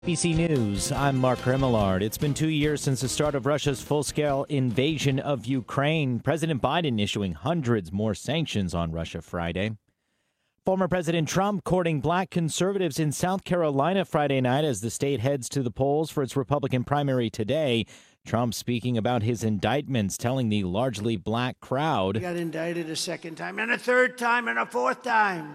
ABC News, I'm Mark Remillard. It's been 2 years since the start of Russia's full-scale invasion of Ukraine. President Biden issuing hundreds more sanctions on Russia Friday. Former President Trump courting black conservatives in South Carolina Friday night as the state heads to the polls for its Republican primary today. Trump speaking about his indictments, telling the largely black crowd, "He got indicted a second time and a third time and a fourth time."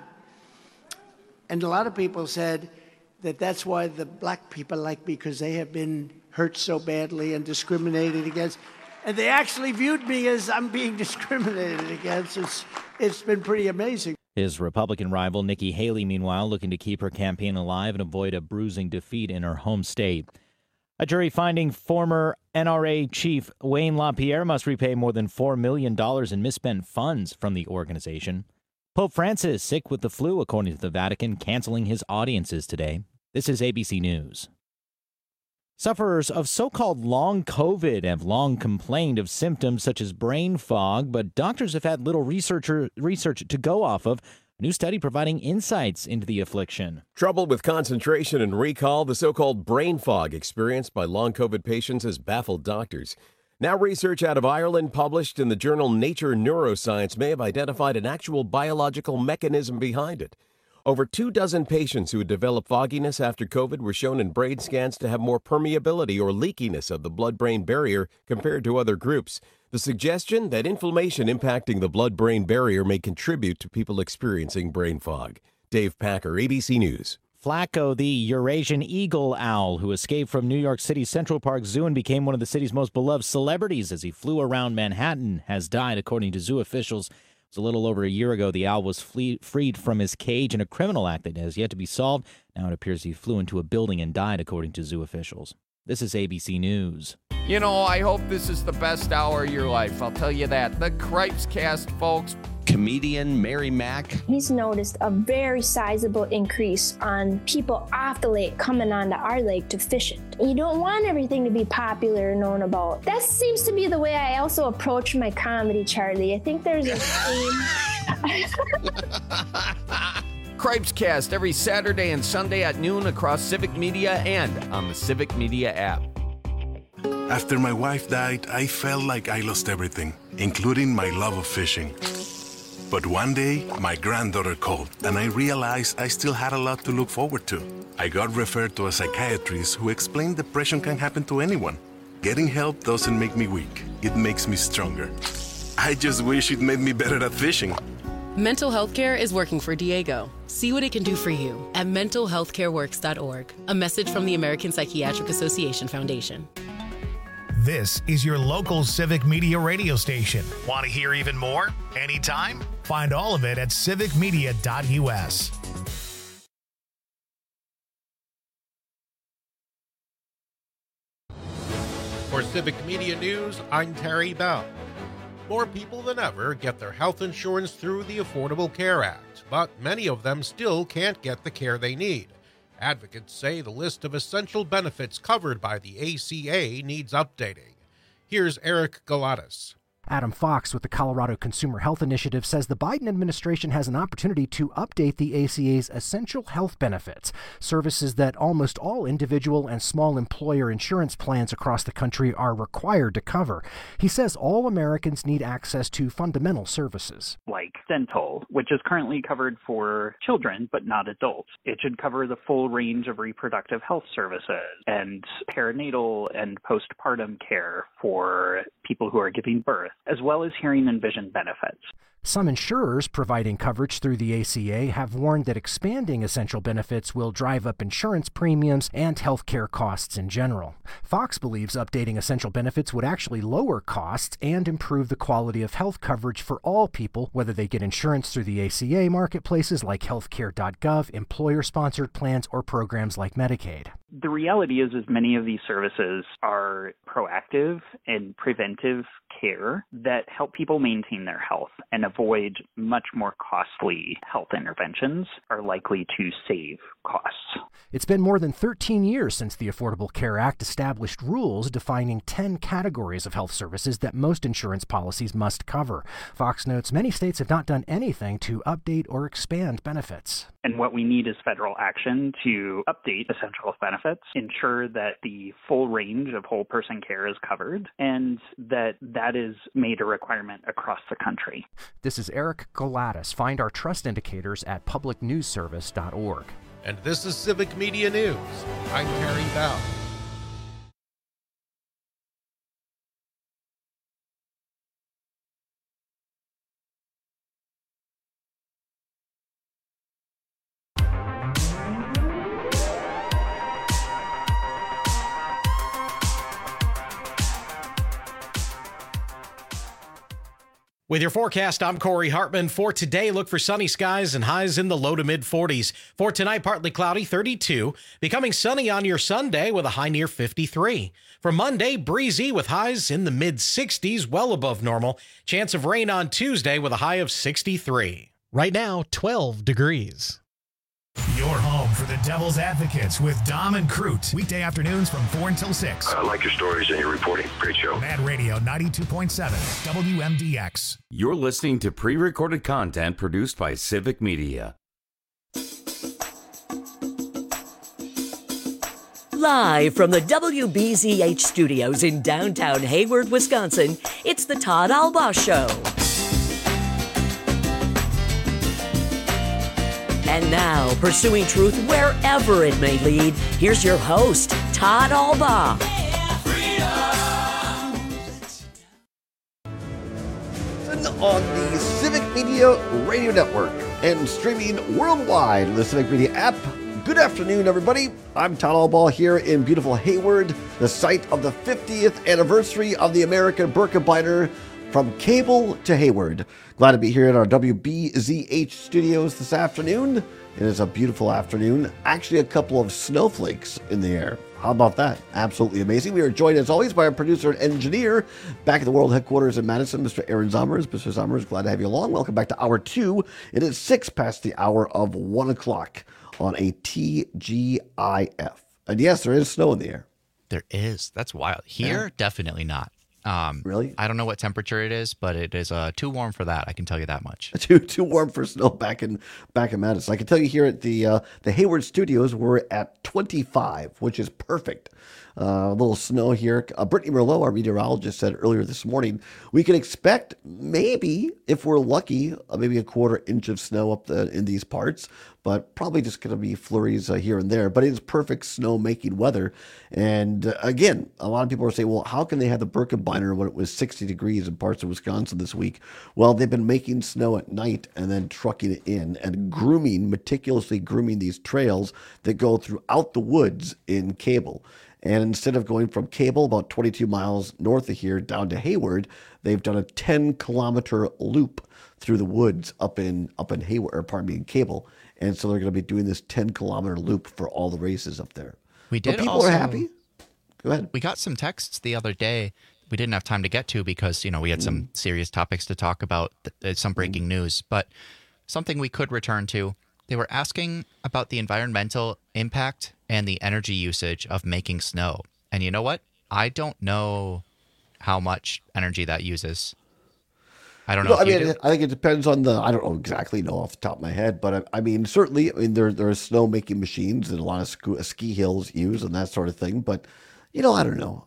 And a lot of people said that's why the black people like me, because they have been hurt so badly and discriminated against. And they actually viewed me as I'm being discriminated against. It's been pretty amazing. His Republican rival, Nikki Haley, meanwhile, looking to keep her campaign alive and avoid a bruising defeat in her home state. A jury finding former NRA chief Wayne LaPierre must repay more than $4 million in misspent funds from the organization. Pope Francis, sick with the flu, according to the Vatican, canceling his audiences today. This is ABC News. Sufferers of so-called long COVID have long complained of symptoms such as brain fog, but doctors have had little research to go off of. A new study providing insights into the affliction. Trouble with concentration and recall, the so-called brain fog experienced by long COVID patients has baffled doctors. Now research out of Ireland published in the journal Nature Neuroscience may have identified an actual biological mechanism behind it. Over 24 patients who had developed fogginess after COVID were shown in brain scans to have more permeability or leakiness of the blood-brain barrier compared to other groups. The suggestion that inflammation impacting the blood-brain barrier may contribute to people experiencing brain fog. Dave Packer, ABC News. Flacco, the Eurasian eagle owl who escaped from New York City's Central Park Zoo and became one of the city's most beloved celebrities as he flew around Manhattan, has died, according to zoo officials. It was a little over a year ago the owl was freed from his cage in a criminal act that has yet to be solved. Now it appears he flew into a building and died, according to zoo officials. This is ABC News. You know, I hope this is the best hour of your life. I'll tell you that. The Cripes Cast, folks. Comedian Mary Mack. He's noticed a very sizable increase on people off the lake coming onto our lake to fish it. You don't want everything to be popular and known about. That seems to be the way I also approach my comedy, Charlie. I think there's a theme. Cripes Cast every Saturday and Sunday at noon across Civic Media and on the Civic Media app. After my wife died, I felt like I lost everything, including my love of fishing. But one day, my granddaughter called, and I realized I still had a lot to look forward to. I got referred to a psychiatrist who explained depression can happen to anyone. Getting help doesn't make me weak. It makes me stronger. I just wish it made me better at fishing. Mental health care is working for Diego. See what it can do for you at mentalhealthcareworks.org. A message from the American Psychiatric Association Foundation. This is your local Civic Media radio station. Want to hear even more? Anytime? Find all of it at civicmedia.us. For Civic Media News, I'm Terry Bell. More people than ever get their health insurance through the Affordable Care Act, but many of them still can't get the care they need. Advocates say the list of essential benefits covered by the ACA needs updating. Here's Eric Galatas. Adam Fox with the Colorado Consumer Health Initiative says the Biden administration has an opportunity to update the ACA's essential health benefits, services that almost all individual and small employer insurance plans across the country are required to cover. He says all Americans need access to fundamental services. Like dental, which is currently covered for children but not adults. It should cover the full range of reproductive health services and perinatal and postpartum care for people who are giving birth, as well as hearing and vision benefits. Some insurers providing coverage through the ACA have warned that expanding essential benefits will drive up insurance premiums and health care costs in general. Fox believes updating essential benefits would actually lower costs and improve the quality of health coverage for all people, whether they get insurance through the ACA marketplaces like healthcare.gov, employer-sponsored plans, or programs like Medicaid. The reality is many of these services are proactive and preventive care that help people maintain their health and avoid much more costly health interventions, are likely to save costs. It's been more than 13 years since the Affordable Care Act established rules defining 10 categories of health services that most insurance policies must cover. Fox notes many states have not done anything to update or expand benefits. And what we need is federal action to update essential health benefits benefits, ensure that the full range of whole person care is covered, and that is made a requirement across the country. This is Eric Galatis. Find our trust indicators at publicnewsservice.org. And this is Civic Media News. I'm Terry Bell. With your forecast, I'm Corey Hartman. For today, look for sunny skies and highs in the low to mid 40s. For tonight, partly cloudy, 32. Becoming sunny on your Sunday with a high near 53. For Monday, breezy with highs in the mid 60s, well above normal. Chance of rain on Tuesday with a high of 63. Right now, 12 degrees. Your home for the Devil's Advocates with Dom and Crute. Weekday afternoons from 4 until 6. I like your stories and your reporting. Great show. Mad Radio 92.7 WMDX. You're listening to pre-recorded content produced by Civic Media. Live from the WBZH studios in downtown Hayward, Wisconsin, it's the Todd Albaugh Show. And now, pursuing truth wherever it may lead, here's your host, Todd Albaugh. On the Civic Media Radio Network and streaming worldwide on the Civic Media app. Good afternoon, everybody. I'm Todd Albaugh here in beautiful Hayward, the site of the 50th anniversary of the American Birkebeiner. From cable to Hayward. Glad to be here at our WBZH studios this afternoon. It is a beautiful afternoon. Actually, a couple of snowflakes in the air. How about that? Absolutely amazing. We are joined, as always, by our producer and engineer back at the World Headquarters in Madison, Mr. Aaron Zommers. Mr. Zommers, glad to have you along. Welcome back to Hour 2. It is 6 past the hour of 1 o'clock on a TGIF. And yes, there is snow in the air. There is. That's wild. Here, definitely not. Really? I don't know what temperature it is, but it is too warm for that. I can tell you that much. Too warm for snow back in Madison. I can tell you here at the Hayward Studios, we're at 25, which is perfect. A little snow here. Brittany Merlot, our meteorologist, said earlier this morning, we can expect maybe, if we're lucky, maybe a quarter inch of snow up in these parts, but probably just going to be flurries here and there. But it is perfect snow-making weather. And again, a lot of people are saying, well, how can they have the Birkebeiner when it was 60 degrees in parts of Wisconsin this week? Well, they've been making snow at night and then trucking it in and meticulously grooming these trails that go throughout the woods in Cable. And instead of going from Cable, about 22 miles north of here, down to Hayward, they've done a 10-kilometer loop through the woods up in Hayward, or pardon me, in Cable. And so they're going to be doing this 10-kilometer loop for all the races up there. We did. But people also, are happy. Go ahead. We got some texts the other day we didn't have time to get to because, we had some serious topics to talk about, some breaking news. But something we could return to, they were asking about the environmental impact and the energy usage of making snow. And you know what? I don't know how much energy that uses. I don't know. I think it depends on I don't know exactly off the top of my head, but certainly, there are snow making machines that a lot of ski hills use and that sort of thing. But, I don't know.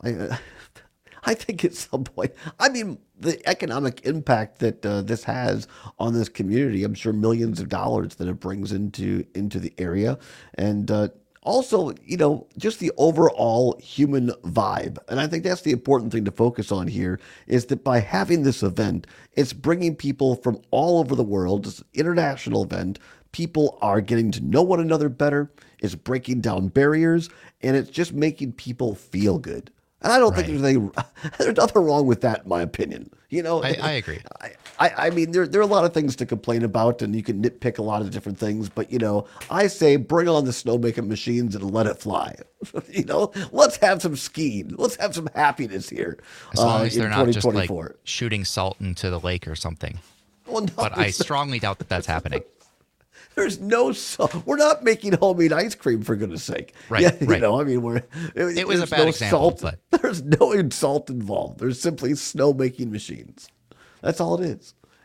I think at some point, the economic impact that this has on this community, I'm sure millions of dollars that it brings into the area. And also, just the overall human vibe. And I think that's the important thing to focus on here is that by having this event, it's bringing people from all over the world. It's an international event. People are getting to know one another better. It's breaking down barriers, and it's just making people feel good. And I don't think there's nothing wrong with that, in my opinion. I agree. There are a lot of things to complain about, and you can nitpick a lot of different things. But I say bring on the snowmaking machines and let it fly. Let's have some skiing. Let's have some happiness here. As long as they're not just like shooting salt into the lake or something. Well, no, but I strongly doubt that that's happening. There's no salt. We're not making homemade ice cream, for goodness sake. Right. Yeah, right. It was a bad example. There's no salt involved. There's simply snow making machines. That's all it is.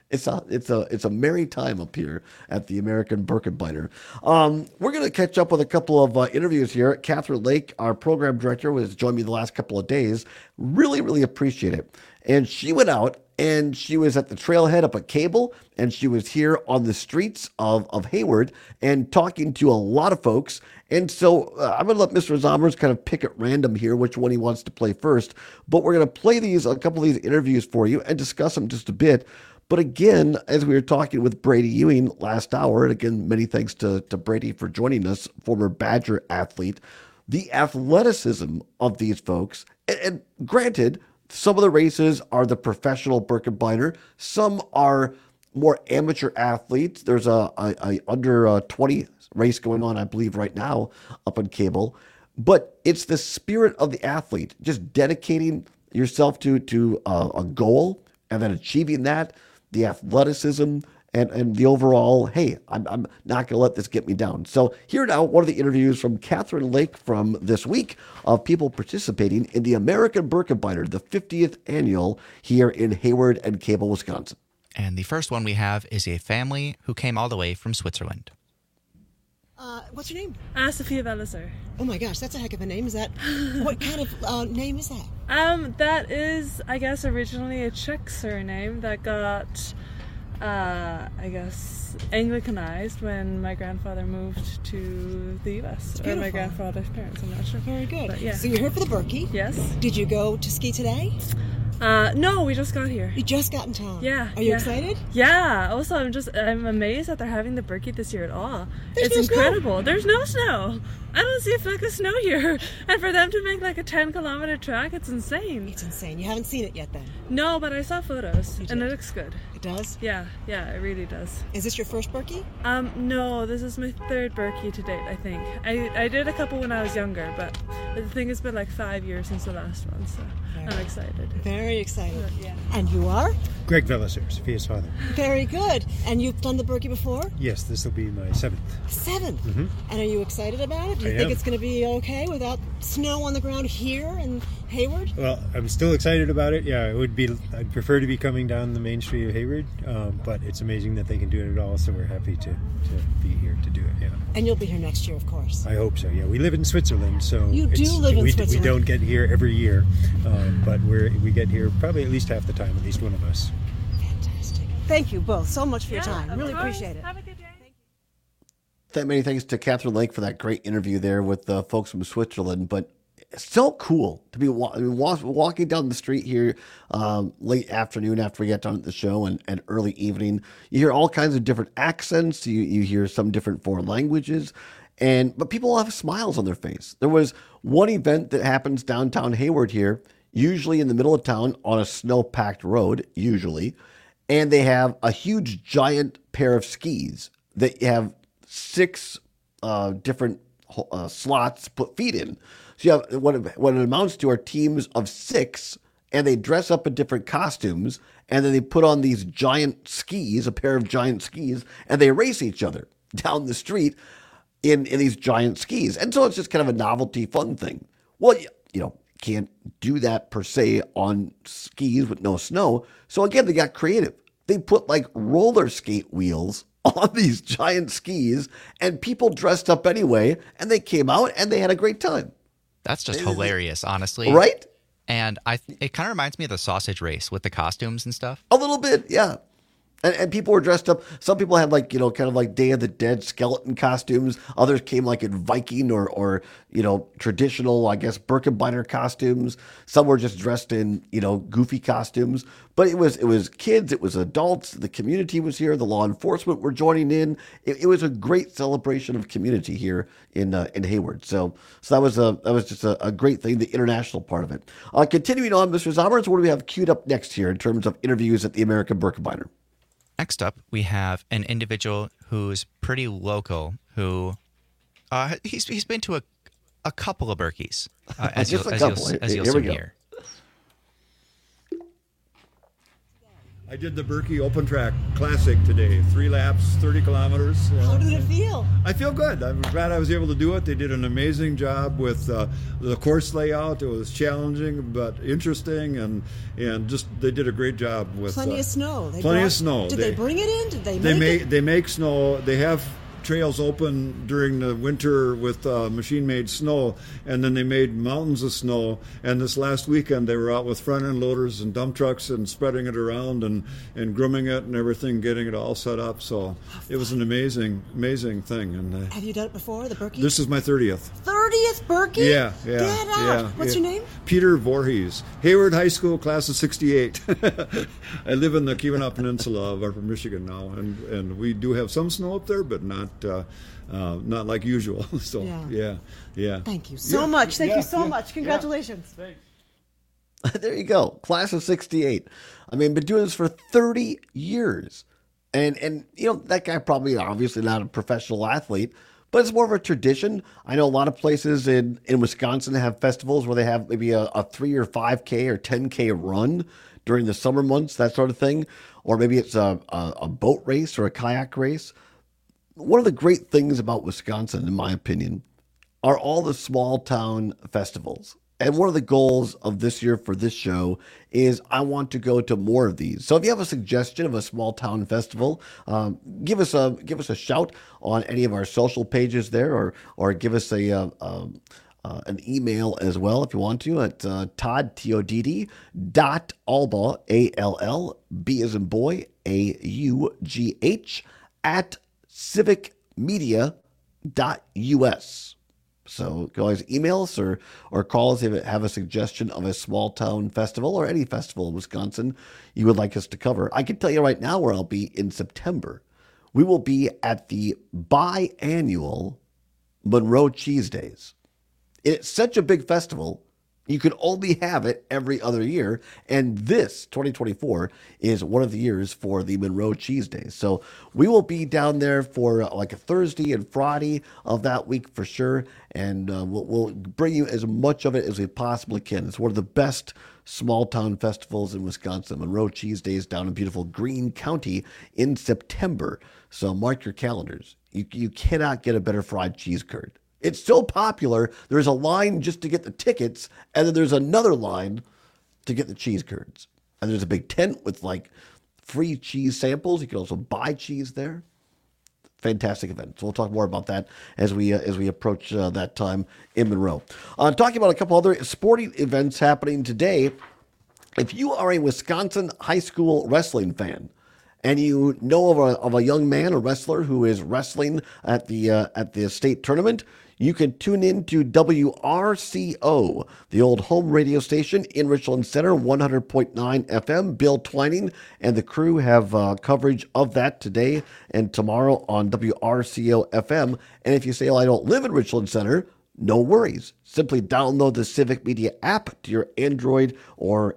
It's a merry time up here at the American Birkenbeiner. We're going to catch up with a couple of interviews here. Catherine Lake, our program director, was joined me the last couple of days. Really, really appreciate it. And she went out and she was at the trailhead up at Cable, and she was here on the streets of Hayward and talking to a lot of folks. And so I'm going to let Mr. Zommers kind of pick at random here which one he wants to play first. But we're going to play a couple of these interviews for you and discuss them just a bit. But again, as we were talking with Brady Ewing last hour, and again, many thanks to Brady for joining us, former Badger athlete, the athleticism of these folks, and granted, some of the races are the professional Birkenbeiner, some are more amateur athletes. There's a under 20 race going on, I believe, right now up on Cable. But it's the spirit of the athlete, just dedicating yourself to a goal and then achieving that, the athleticism and the overall, hey, I'm not going to let this get me down. So here now, one of the interviews from Catherine Lake from this week of people participating in the American Birkenbeiner, the 50th annual here in Hayward and Cable, Wisconsin. And the first one we have is a family who came all the way from Switzerland. What's your name? Sophia Belisar. Oh my gosh, that's a heck of a name. Is that what kind of name is that? That is, I guess, originally a Czech surname that got, I guess, Anglicanized when my grandfather moved to the U.S. Or my grandfather's parents, I'm not sure. Very good. But, yeah. So you're here for the Birkie? Yes. Did you go to ski today? No, we just got here. You just got in town? Yeah. Are you excited? Yeah. Also, I'm amazed that they're having the Birkie this year at all. It's incredible. There's no snow. I don't see a fleck of snow here. And for them to make like a 10-kilometer track, it's insane. It's insane. You haven't seen it yet then? No, but I saw photos and it looks good. It does? Yeah, it really does. Is this your first Birkie? No, this is my third Birkie to date, I think. I did a couple when I was younger, but the thing has been like 5 years since the last one, so I'm excited. Very excited. Yeah. And you are? Greg Belisar, Sophia's father. Very good. And you've done the Birkie before? Yes, this will be my 7th. 7th? Mm-hmm. And are you excited about it? Do you think it's going to be okay without snow on the ground here in Hayward? Well, I'm still excited about it. Yeah, I'd prefer to be coming down the main street of Hayward, but it's amazing that they can do it at all, so we're happy to be here to do it, yeah. And you'll be here next year, of course. I hope so, yeah. We live in Switzerland, so you do live in Switzerland. We don't get here every year, but we get here probably at least half the time, at least one of us. Fantastic. Thank you both so much for your time. Really appreciate it. Have a good day. Many thanks to Catherine Lake for that great interview there with the folks from Switzerland. But it's so cool to be walking down the street here late afternoon after we get done at the show and early evening. You hear all kinds of different accents. You hear some different foreign languages. But people have smiles on their face. There was one event that happens downtown Hayward here, usually in the middle of town on a snow-packed road, usually. And they have a huge, giant pair of skis that have 6 different slots to put feet in. So you have what it amounts to are teams of 6, and they dress up in different costumes, and then they put on these giant skis, a pair of giant skis, and they race each other down the street in these giant skis. And so it's just kind of a novelty, fun thing. Well, can't do that per se on skis with no snow. So again, they got creative. They put like roller skate wheels on these giant skis, and people dressed up anyway, and they came out and they had a great time. That's just hilarious, honestly. Right? And it kind of reminds me of the sausage race with the costumes and stuff. A little bit, yeah. And people were dressed up. Some people had kind of like Day of the Dead skeleton costumes. Others came like in Viking or traditional, I guess, Birkenbeiner costumes. Some were just dressed in, goofy costumes. But it was kids, it was adults. The community was here. The law enforcement were joining in. It was a great celebration of community here in Hayward. So that was just a great thing, the international part of it. Continuing on, Mr. Zommers, what do we have queued up next here in terms of interviews at the American Birkenbeiner? Next up, we have an individual who's pretty local, who he's been to a couple of Birkies, as you'll see here. I did the Berkey Open Track Classic today. 3 laps, 30 kilometers. How did it feel? I feel good. I'm glad I was able to do it. They did an amazing job with the course layout. It was challenging but interesting, and just they did a great job with plenty of snow. Plenty of snow. Did they bring it in? Did they make it? They make snow. They have trails open during the winter with machine-made snow, and then they made mountains of snow. And this last weekend they were out with front-end loaders and dump trucks and spreading it around and grooming it and everything, getting it all set up. So it was an amazing thing. And have you done it before, the Berkey? This is my 30th. 30th Berkey? Yeah. Get out. What's your name? Peter Voorhees. Hayward High School, class of 68. I live in the Keweenaw Peninsula of Upper Michigan now, and we do have some snow up there, but not like usual. So yeah. Thank you so much. Thank you so much. Congratulations. Thanks. There you go. Class of 68. I mean, been doing this for 30 years. And you know, that guy probably obviously not a professional athlete, but it's more of a tradition. I know a lot of places in Wisconsin have festivals where they have maybe a 3 or 5K or 10K run during the summer months, that sort of thing. Or maybe it's a boat race or a kayak race. One of the great things about Wisconsin, in my opinion, are all the small town festivals. And one of the goals of this year for this show is I want to go to more of these. So if you have a suggestion of a small town festival, give us a shout on any of our social pages there, or give us an email as well if you want to at todd.albaugh, A-L-L-B as in boy, A-U-G-H, at civicmedia.us. So you can always email us or call us if you have a suggestion of a small town festival or any festival in Wisconsin you would like us to cover. I can tell you right now where I'll be in September. We will be at the biannual Monroe Cheese Days. It's such a big festival, you can only have it every other year. And this, 2024, is one of the years for the Monroe Cheese Days. So we will be down there for like a Thursday and Friday of that week for sure. And we'll bring you as much of it as we possibly can. It's one of the best small town festivals in Wisconsin. Monroe Cheese Days down in beautiful Greene County in September. So mark your calendars. You cannot get a better fried cheese curd. It's so popular, there's a line just to get the tickets, and then there's another line to get the cheese curds. And there's a big tent with like free cheese samples. You can also buy cheese there. Fantastic event. So we'll talk more about that as we approach that time in Monroe. Talking about a couple other sporting events happening today. If you are a Wisconsin high school wrestling fan, and you know of a young man, a wrestler who is wrestling at the state tournament, you can tune in to WRCO, the old home radio station in Richland Center, 100.9 FM. Bill Twining and the crew have coverage of that today and tomorrow on WRCO FM. And if you say, well, I don't live in Richland Center, no worries. Simply download the Civic Media app to your Android or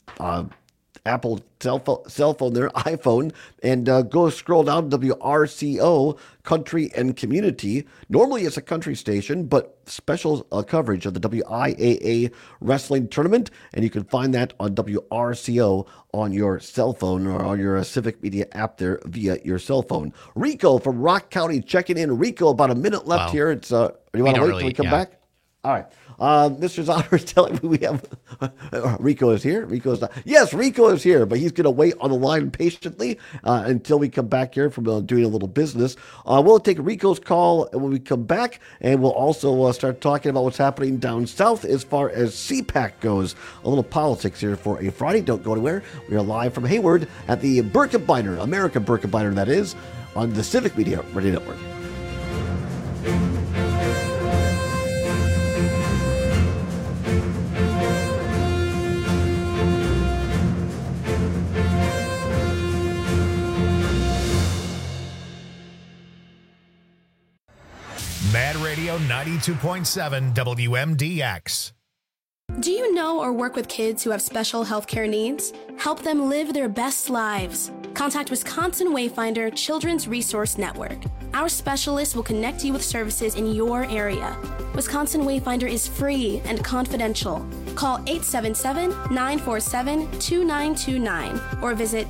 Apple cell phone there, iPhone, and go scroll down to WRCO Country and Community. Normally it's a country station, but special coverage of the WIAA Wrestling Tournament, and you can find that on WRCO on your cell phone or on your Civic Media app there via your cell phone. Rico from Rock County checking in. Rico, about a minute left here. It's you want to wait till we come back? All right. Mr. Zotter is telling me we have Rico is here. Yes, Rico is here, but he's going to wait on the line patiently until we come back here from doing a little business. We'll take Rico's call when we come back, and we'll also start talking about what's happening down south as far as CPAC goes. A little politics here for a Friday. Don't go anywhere. We are live from Hayward at the Birkebeiner, American Birkebeiner, that is, on the Civic Media Radio Network. Mad Radio 92.7 WMDX. Do you know or work with kids who have special healthcare needs? Help them live their best lives. Contact Wisconsin Wayfinder Children's Resource Network. Our specialists will connect you with services in your area. Wisconsin Wayfinder is free and confidential. Call 877-947-2929 or visit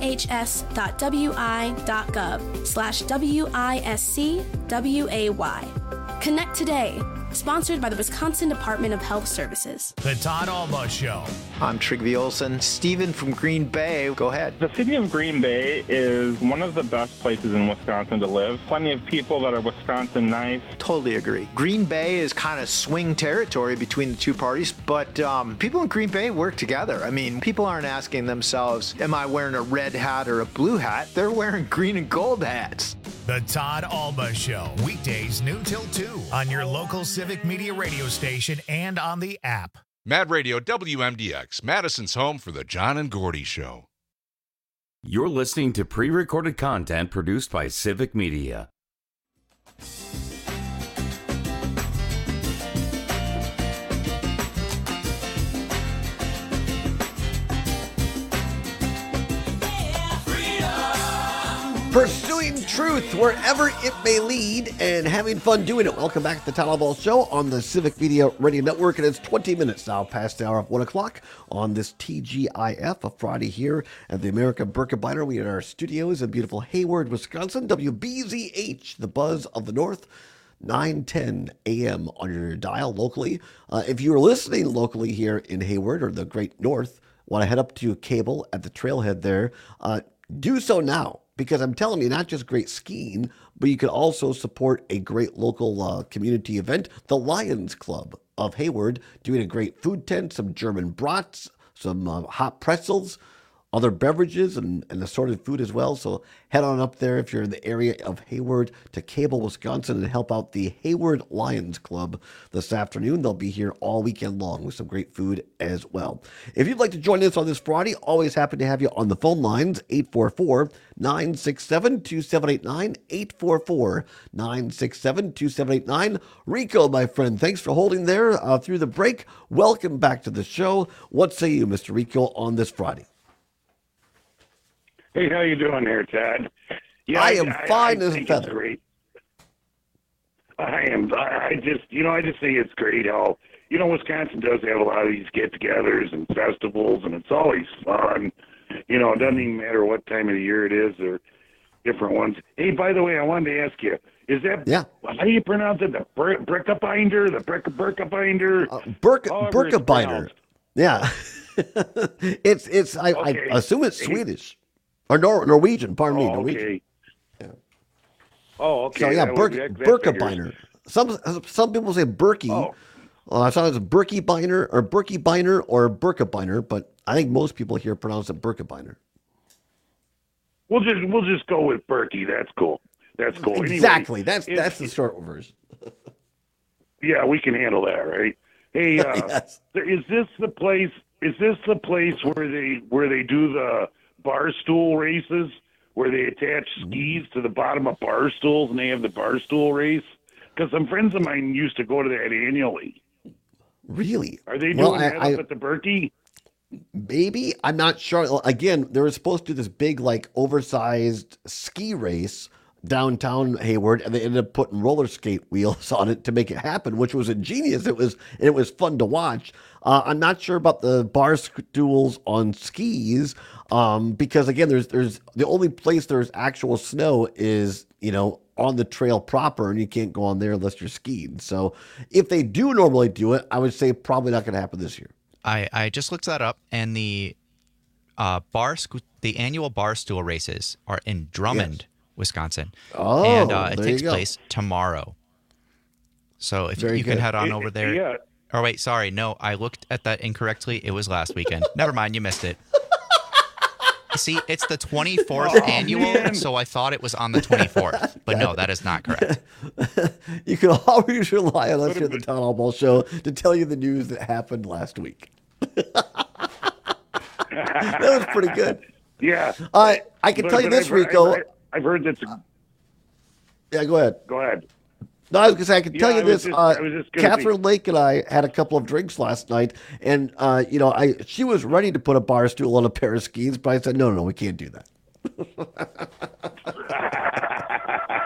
dhs.wi.gov/WISCWAY. Connect today. Sponsored by the Wisconsin Department of Health Services. The Todd Alba Show. I'm Trygve Olsen. Steven from Green Bay, go ahead. The city of Green Bay is one of the best places in Wisconsin to live. Plenty of people that are Wisconsin nice. Totally agree. Green Bay is kind of swing territory between the two parties, but people in Green Bay work together. I mean, people aren't asking themselves, am I wearing a red hat or a blue hat? They're wearing green and gold hats. The Todd Alba Show. Weekdays noon till 2 on your local Civic Media radio station and on the app. Mad Radio WMDX, Madison's home for the John and Gordy Show. You're listening to pre-recorded content produced by Civic Media. Pursuing truth wherever it may lead and having fun doing it. Welcome back to the Todd Alba Show on the Civic Media Radio Network. And it's 20 minutes now past the hour of 1 o'clock on this TGIF, a Friday here at the American Birkebeiner. We are in our studios in beautiful Hayward, Wisconsin. WBZH, the buzz of the North. 9:10 a.m. on your dial locally. If you're listening locally here in Hayward or the Great North, want to head up to Cable at the trailhead there, do so now. Because I'm telling you, not just great skiing, but you could also support a great local community event, the Lions Club of Hayward, doing a great food tent, some German brats, some hot pretzels, other beverages, and assorted food as well. So head on up there if you're in the area of Hayward to Cable, Wisconsin, and help out the Hayward Lions Club this afternoon. They'll be here all weekend long with some great food as well. If you'd like to join us on this Friday, always happy to have you on the phone lines, 844-967-2789, 844-967-2789. Rico, my friend, thanks for holding there through the break. Welcome back to the show. What say you, Mr. Rico, on this Friday? Hey, how you doing there, Todd? Yeah, I am fine as a feather. Great. I am. I just think it's great how, Wisconsin does have a lot of these get-togethers and festivals, and it's always fun. It doesn't even matter what time of the year it is or different ones. Hey, by the way, I wanted to ask you, is that, how do you pronounce it? The Birkebeiner? The Birkebeiner? Birkebeiner. Yeah. I assume it's Swedish. Or Norwegian, pardon me, Norwegian. Okay. Yeah. Oh, okay. So, yeah, Birkebeiner. Some people say Berkey. Oh. I thought it was Birkebeiner or Birkebeiner, but I think most people here pronounce it Birkebeiner. We'll just go with Berkey. That's cool. Exactly. Anyway, that's the short version. Yeah, we can handle that, right? Hey, yes. Is this the place where they do the bar stool races, where they attach skis to the bottom of bar stools and they have the bar stool race? Because some friends of mine used to go to that annually. Really? Are they doing that up at the Berkey? Maybe. I'm not sure. Again, they were supposed to do this big, oversized ski race downtown Hayward, and they ended up putting roller skate wheels on it to make it happen, which was ingenious. It was fun to watch. I'm not sure about the bar stools on skis, because again, there's the only place there's actual snow is on the trail proper, and you can't go on there unless you're skiing. So if they do normally do it, I would say probably not going to happen this year. I just looked that up, and the annual bar stool races are in Drummond, Wisconsin. Oh, and it there takes you go. place tomorrow. So if Very you good. can head on over there. Yeah. Oh, wait, sorry. No, I looked at that incorrectly. It was last weekend. Never mind, you missed it. See, it's the 24th annual, so I thought it was on the 24th. But no, that is not correct. You can always rely on us here at the Town Hall Ball Show to tell you the news that happened last week. That was pretty good. Yeah. I can tell you this, Rico. I've heard that. Yeah, go ahead. Go ahead. No, I was going to say, I can tell you this. I was just gonna Catherine Lake and I had a couple of drinks last night, and, she was ready to put a bar stool on a pair of skis, but I said, no, we can't do that.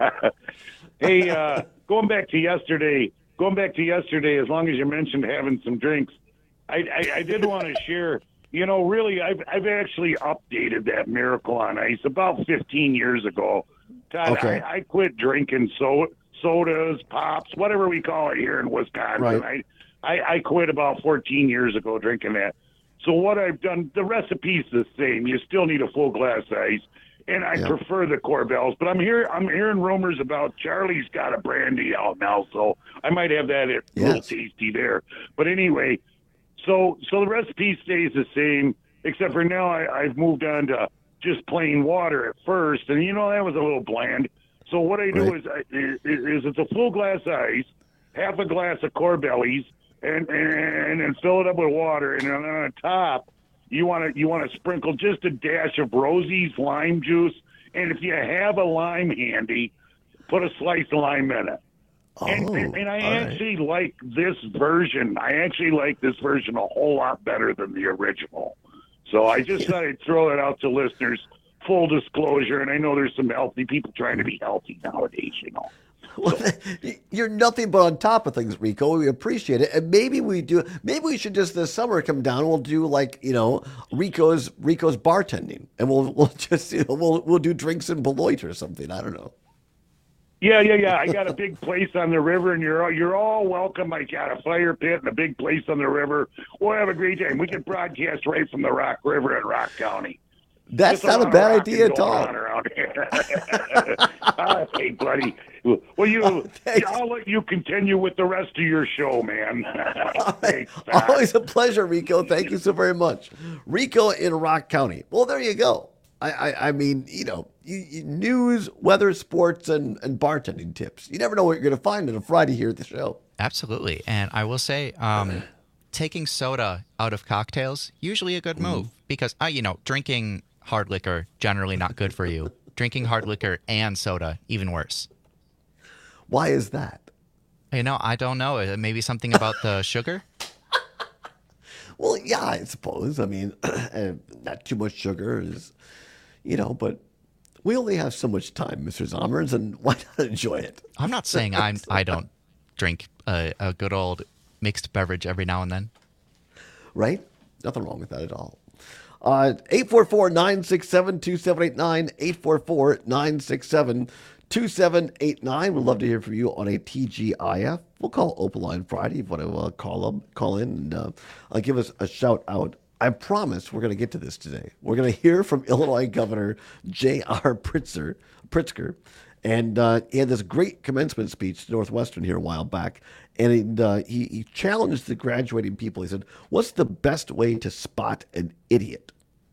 Hey, going back to yesterday, as long as you mentioned having some drinks, I did want to share, really, I've actually updated that Miracle on Ice about 15 years ago. Todd, Okay. I quit drinking sodas, pops, whatever we call it here in Wisconsin. Right. I quit about 14 years ago drinking that. So what I've done, the recipe's the same. You still need a full glass of ice, and I prefer the Corbels. But I'm hearing rumors about Charlie's got a brandy out now, so I might have that a little tasty there. But anyway, so the recipe stays the same, except for now I've moved on to just plain water at first, and that was a little bland. So what I do is it's a full glass of ice, half a glass of Corbellies, and then fill it up with water, and then on the top you want to sprinkle just a dash of Rosie's lime juice, and if you have a lime handy, put a slice of lime in it. And I actually like this version. I actually like this version a whole lot better than the original. So I just thought I'd throw that out to listeners. Full disclosure, and I know there's some healthy people trying to be healthy nowadays, Well, you're nothing but on top of things, Rico. We appreciate it, and maybe we should just this summer come down. And we'll do Rico's bartending, and we'll just we'll do drinks in Beloit or something. I don't know. Yeah. I got a big place on the river, and you're all welcome. I got a fire pit and a big place on the river. We'll have a great time. We can broadcast right from the Rock River in Rock County. That's not a bad idea at all. Hey, buddy. Well, I'll let you continue with the rest of your show, man. Thanks, Always a pleasure, Rico. Thank you so very much. Rico in Rock County. Well, there you go. I mean, news, weather, sports, and bartending tips. You never know what you're going to find on a Friday here at the show. Absolutely. And I will say, taking soda out of cocktails, usually a good move because, drinking hard liquor, generally not good for you. Drinking hard liquor and soda, even worse. Why is that? I don't know. Maybe something about the sugar? Well, yeah, I suppose. I mean, not too much sugar is, but we only have so much time, Mr. Zommers, and why not enjoy it? I'm not saying I don't drink a good old mixed beverage every now and then. Right? Nothing wrong with that at all. 844-967-2789, 844-967-2789. We'd love to hear from you on a TGIF. We'll call Opaline Friday if you want to call in and give us a shout out. I promise we're going to get to this today. We're going to hear from Illinois Governor J.R. Pritzker. And he had this great commencement speech to Northwestern here a while back. And he challenged the graduating people. He said, what's the best way to spot an idiot?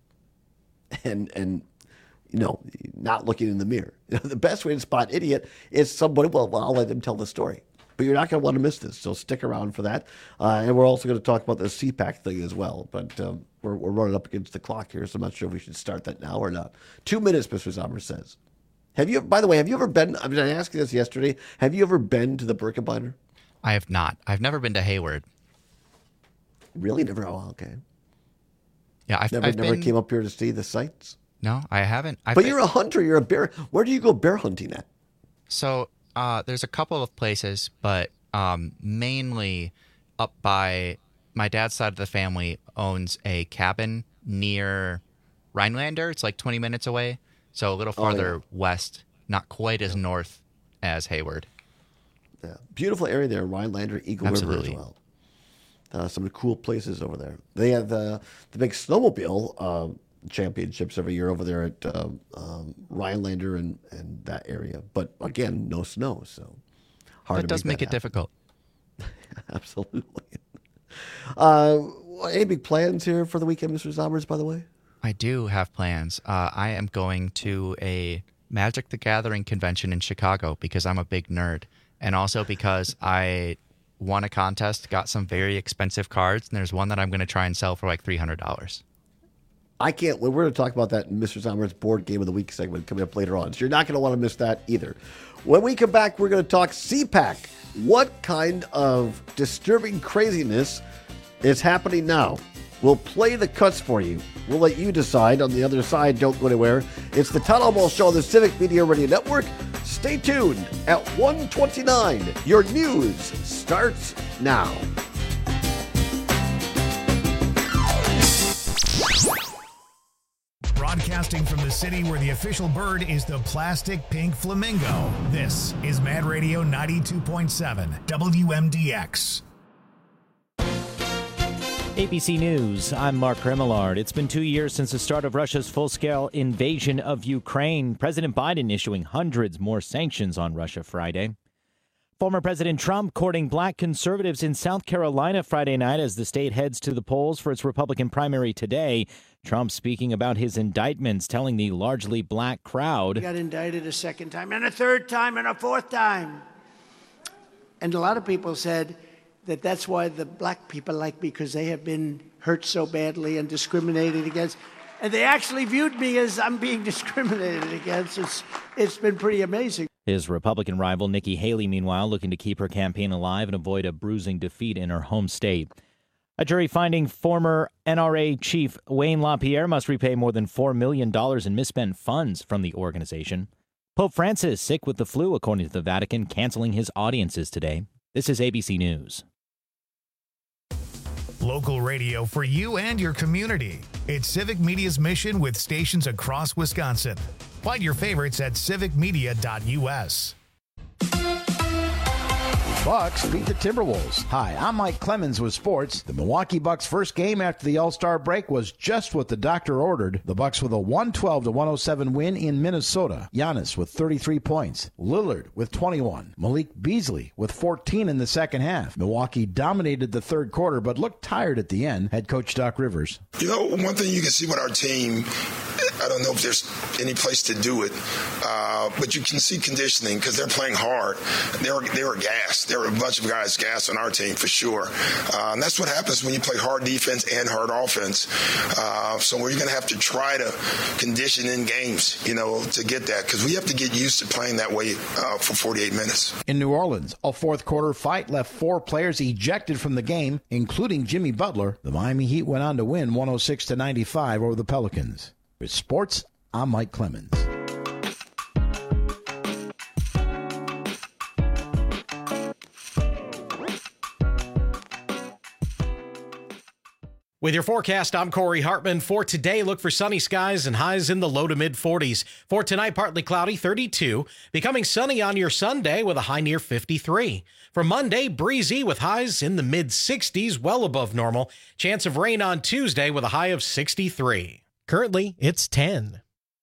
And not looking in the mirror. The best way to spot idiot is somebody, well, I'll let them tell the story. But you're not going to want to miss this, so stick around for that. And we're also going to talk about the CPAC thing as well. But we're running up against the clock here, so I'm not sure if we should start that now or not. 2 minutes, Mr. Zommers says. By the way, have you ever been, I asked you this yesterday, have you ever been to the Birkebeiner? I have not. I've never been to Hayward. Really? Never? Oh, okay. Yeah, I've never came up here to see the sights? No, I haven't. But you're a hunter. You're a bear. Where do you go bear hunting at? So there's a couple of places, but mainly up by my dad's side of the family owns a cabin near Rhinelander. It's like 20 minutes away. So a little farther west, not quite as north as Hayward. Yeah, beautiful area there, Rhinelander, Eagle River as well. Some cool places over there. They have the big snowmobile championships every year over there at Rhinelander and that area. But again, no snow, so hard. That does make it difficult. Absolutely. Any big plans here for the weekend, Mr. Zommers, by the way? I do have plans. I am going to a Magic the Gathering convention in Chicago because I'm a big nerd. And also because I won a contest, got some very expensive cards, and there's one that I'm going to try and sell for like $300. I can't wait. We're going to talk about that in Mr. Zommers' Board Game of the Week segment coming up later on. So you're not going to want to miss that either. When we come back, we're going to talk CPAC. What kind of disturbing craziness is happening now? We'll play the cuts for you. We'll let you decide. On the other side, don't go anywhere. It's the Todd Albaugh Show on the Civic Media Radio Network. Stay tuned at 1:29. Your news starts now. Broadcasting from the city where the official bird is the plastic pink flamingo. This is Mad Radio 92.7 WMDX. ABC News, I'm Mark Remillard. It's been 2 years since the start of Russia's full-scale invasion of Ukraine. President Biden issuing hundreds more sanctions on Russia Friday. Former President Trump courting black conservatives in South Carolina Friday night as the state heads to the polls for its Republican primary today. Trump speaking about his indictments, telling the largely black crowd, "He got indicted a second time and a third time and a fourth time." And a lot of people said that that's why the black people like me, because they have been hurt so badly and discriminated against. And they actually viewed me as I'm being discriminated against. It's been pretty amazing. His Republican rival Nikki Haley, meanwhile, looking to keep her campaign alive and avoid a bruising defeat in her home state. A jury finding former NRA chief Wayne LaPierre must repay more than $4 million in misspent funds from the organization. Pope Francis, sick with the flu, according to the Vatican, canceling his audiences today. This is ABC News. Local radio for you and your community. It's Civic Media's mission with stations across Wisconsin. Find your favorites at civicmedia.us. Bucks beat the Timberwolves. Hi, I'm Mike Clemens with sports. The Milwaukee Bucks' first game after the All-Star break was just what the doctor ordered. The Bucks with a 112-107 win in Minnesota. Giannis with 33 points. Lillard with 21. Malik Beasley with 14 in the second half. Milwaukee dominated the third quarter but looked tired at the end. Head coach Doc Rivers. You know, one thing you can see with our team, I don't know if there's any place to do it, but you can see conditioning because they're playing hard. They were gassed. There were a bunch of guys gassed on our team for sure. And that's what happens when you play hard defense and hard offense. So we're going to have to try to condition in games, to get that, because we have to get used to playing that way for 48 minutes. In New Orleans, a fourth quarter fight left 4 players ejected from the game, including Jimmy Butler. The Miami Heat went on to win 106-95 over the Pelicans. With sports, I'm Mike Clemens. With your forecast, I'm Corey Hartman. For today, look for sunny skies and highs in the low to mid 40s. For tonight, partly cloudy, 32. Becoming sunny on your Sunday with a high near 53. For Monday, breezy with highs in the mid 60s, well above normal. Chance of rain on Tuesday with a high of 63. Currently, it's 10.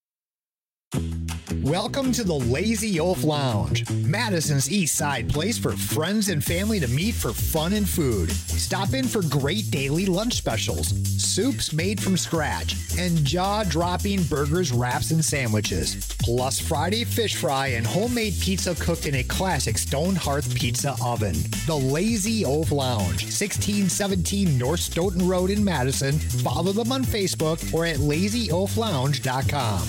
Welcome to the Lazy Oaf Lounge, Madison's East Side place for friends and family to meet for fun and food. Stop in for great daily lunch specials, soups made from scratch, and jaw-dropping burgers, wraps, and sandwiches. Plus Friday fish fry and homemade pizza cooked in a classic stone hearth pizza oven. The Lazy Oaf Lounge, 1617 North Stoughton Road in Madison. Follow them on Facebook or at lazyoaflounge.com.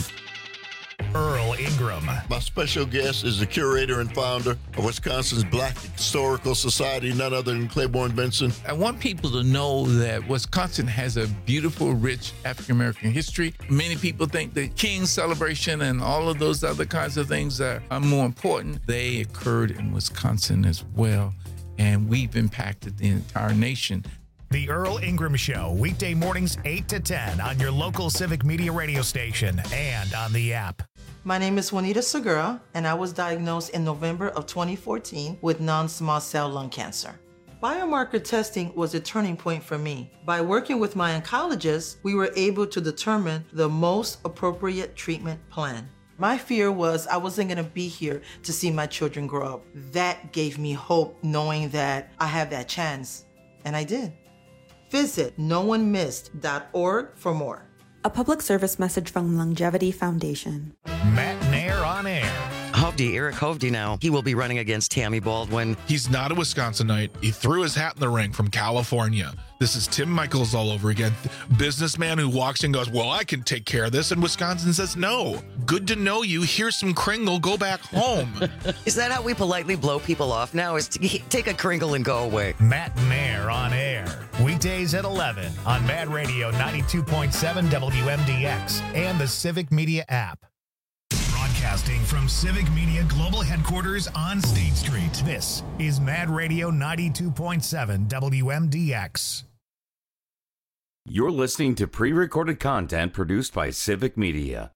Earl Ingram. My special guest is the curator and founder of Wisconsin's Black Historical Society, none other than Claiborne Benson. I want people to know that Wisconsin has a beautiful, rich African-American history. Many people think the King's celebration and all of those other kinds of things are more important. They occurred in Wisconsin as well, and we've impacted the entire nation. The Earl Ingram Show, weekday mornings 8 to 10 on your local Civic Media radio station and on the app. My name is Juanita Segura, and I was diagnosed in November of 2014 with non-small cell lung cancer. Biomarker testing was a turning point for me. By working with my oncologist, we were able to determine the most appropriate treatment plan. My fear was I wasn't going to be here to see my children grow up. That gave me hope, knowing that I have that chance, and I did. Visit noonemissed.org for more. A public service message from Longevity Foundation. Matt Nair on air. Eric Hovde now. He will be running against Tammy Baldwin. He's not a Wisconsinite. He threw his hat in the ring from California. This is Tim Michaels all over again. Businessman who walks in and goes, well, I can take care of this. And Wisconsin says, no. Good to know you. Here's some Kringle. Go back home. Is that how we politely blow people off now? Is to take a Kringle and go away? Matt Nair on air. Weekdays at 11 on Mad Radio 92.7 WMDX and the Civic Media app. Broadcasting from Civic Media Global Headquarters on State Street. This is Mad Radio 92.7 WMDX. You're listening to pre-recorded content produced by Civic Media.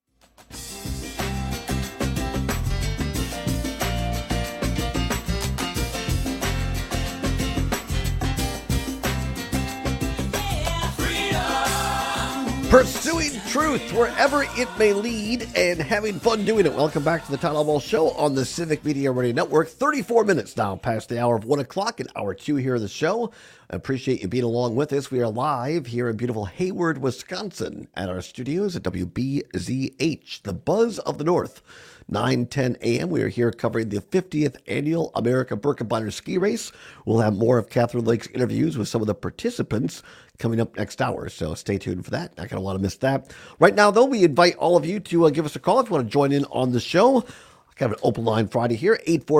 Pursuing truth wherever it may lead and having fun doing it. Welcome back to the Town Hall Ball Show on the Civic Media Radio Network. 34 minutes now past the hour of 1 o'clock in hour 2 here of the show. I appreciate you being along with us. We are live here in beautiful Hayward, Wisconsin at our studios at WBZH, the Buzz of the North. 9:10 a.m. We are here covering the 50th Annual America Birkebeiner Ski Race. We'll have more of Catherine Lake's interviews with some of the participants coming up next hour, so stay tuned for that. Not going to want to miss that. Right now, though, we invite all of you to give us a call if you want to join in on the show. I have an open line Friday here,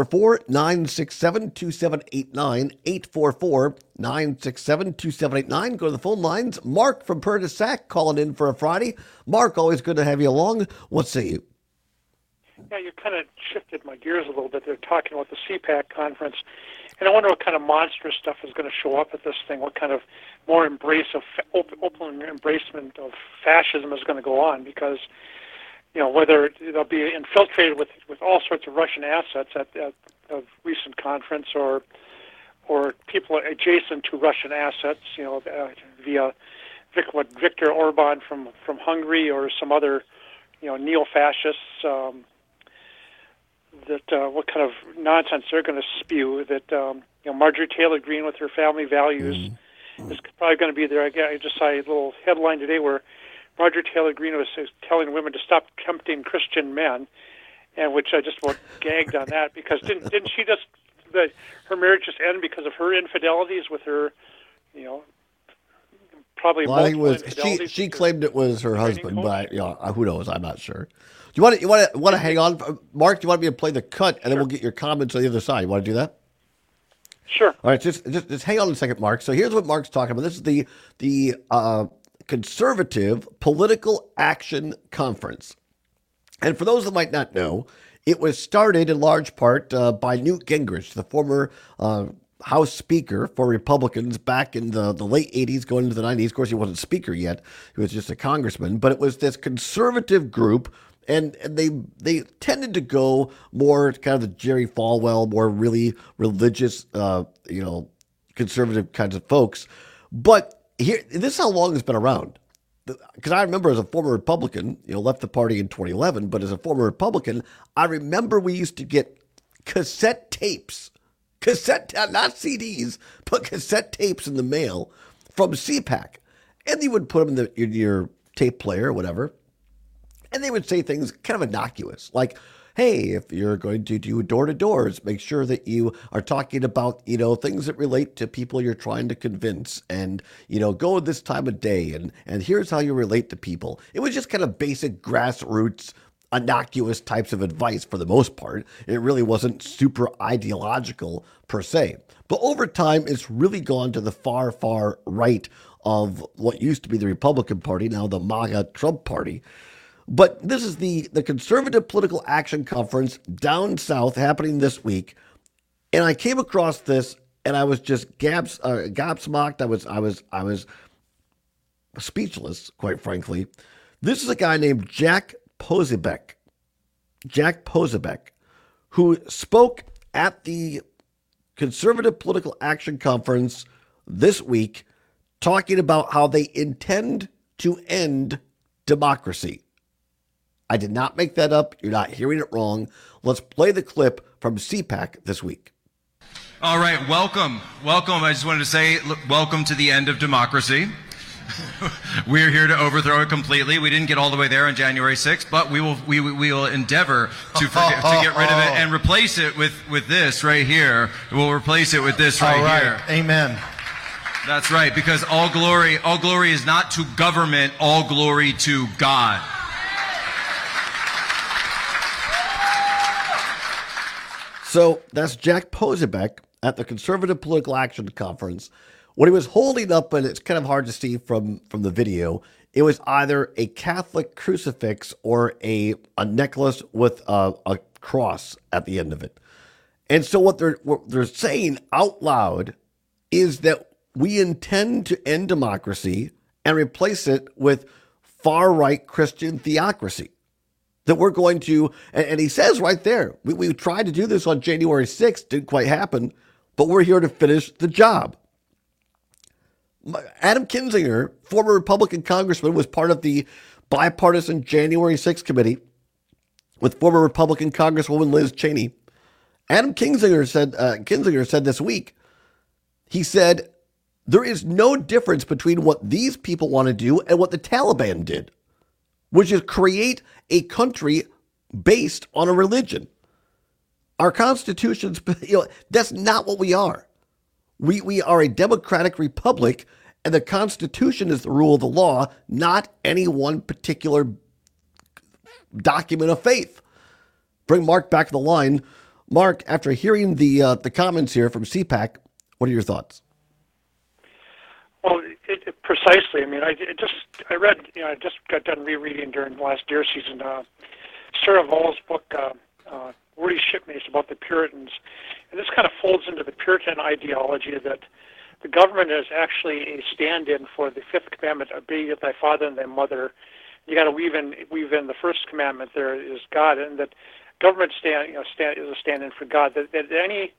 844-967-2789, 844-967-2789. Go to the phone lines. Mark from Purtis Sac calling in for a Friday. Mark, always good to have you along. What say you? Yeah, you kind of shifted my gears a little bit. They're talking about the CPAC conference, and I wonder what kind of monstrous stuff is going to show up at this thing. What kind of more open embracement of fascism is going to go on? Because, whether they'll be infiltrated with all sorts of Russian assets at a recent conference, or people adjacent to Russian assets, via Viktor Orban from Hungary or some other, neo-fascists. What kind of nonsense they're going to spew, that Marjorie Taylor Greene with her family values is probably going to be there. I just saw a little headline today where Marjorie Taylor Greene was telling women to stop tempting Christian men, and which I just about gagged on that, because didn't she just, her marriage just end because of her infidelities with her, probably multiple infidelities? She claimed it was her husband, but who knows? I'm not sure. Do you want to hang on, Mark? Do you want me to play the cut, and then we'll get your comments on the other side? You want to do that? Sure. All right, just hang on a second, Mark. So here's what Mark's talking about. This is the Conservative Political Action Conference, and for those that might not know, it was started in large part by Newt Gingrich, the former House Speaker for Republicans back in the late 80s, going into the 90s. Of course, he wasn't Speaker yet; he was just a congressman. But it was this conservative group. And they tended to go more kind of the Jerry Falwell, more really religious, conservative kinds of folks. But this is how long it's been around. Because I remember as a former Republican, left the party in 2011, but as a former Republican, I remember we used to get cassette tapes, not CDs, but cassette tapes in the mail from CPAC. And you would put them in your tape player or whatever. And they would say things kind of innocuous, like, hey, if you're going to do door-to-doors, make sure that you are talking about, things that relate to people you're trying to convince, and, go this time of day, and here's how you relate to people. It was just kind of basic grassroots, innocuous types of advice for the most part. It really wasn't super ideological per se. But over time, it's really gone to the far, far right of what used to be the Republican Party, now the MAGA Trump Party. But this is the Conservative Political Action Conference down south happening this week. And I came across this and I was just gobsmacked. I was speechless, quite frankly. This is a guy named Jack Posobiec. Jack Posobiec, who spoke at the Conservative Political Action Conference this week, talking about how they intend to end democracy. I did not make that up. You're not hearing it wrong. Let's play the clip from CPAC this week. All right, welcome. I just wanted to say, welcome to the end of democracy. We're here to overthrow it completely. We didn't get all the way there on January 6th, but we will endeavor to get rid of it and replace it with this right here. We'll replace it with this right here. Amen. That's right, because all glory is not to government, all glory to God. So that's Jack Posobiec at the Conservative Political Action Conference, What he was holding up, and it's kind of hard to see from the video, it was either a Catholic crucifix or a necklace with a cross at the end of it. And so what they're saying out loud is that we intend to end democracy and replace it with far-right Christian theocracy. That we're going to, and he says right there, we tried to do this on January 6th, didn't quite happen, but we're here to finish the job. Adam Kinzinger, former Republican congressman, was part of the bipartisan January 6th committee with former Republican Congresswoman Liz Cheney. Adam Kinzinger said this week, he said, there is no difference between what these people want to do and what the Taliban did, which is create a country based on a religion. Our constitutions, that's not what we are. We are a democratic republic, and the Constitution is the rule of the law, not any one particular document of faith. Bring Mark back to the line. Mark, after hearing the comments here from CPAC, what are your thoughts? Well, precisely. I mean, I read, I just got done rereading during the last deer season, Sarah Vall's book, Wordy Shipmates, about the Puritans. And this kind of folds into the Puritan ideology that the government is actually a stand-in for the fifth commandment, obey thy father and thy mother. You got to weave in the first commandment there is God, and that government is a stand-in for God. That any,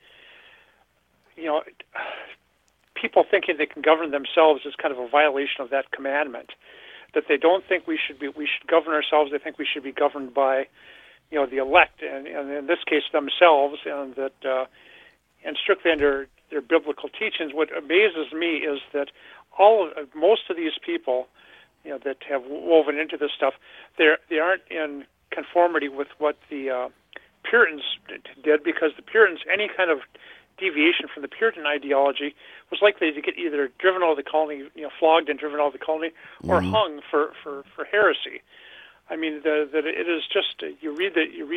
people thinking they can govern themselves is kind of a violation of that commandment. That they don't think we should govern ourselves. They think we should be governed by, the elect, and in this case themselves, and that and strictly under their biblical teachings. What amazes me is that most of these people, that have woven into this stuff, they aren't in conformity with what the Puritans did, because the Puritans, any kind of deviation from the Puritan ideology was likely to get either driven out of the colony, flogged and driven out of the colony, or hung for heresy. I mean, that it is just you read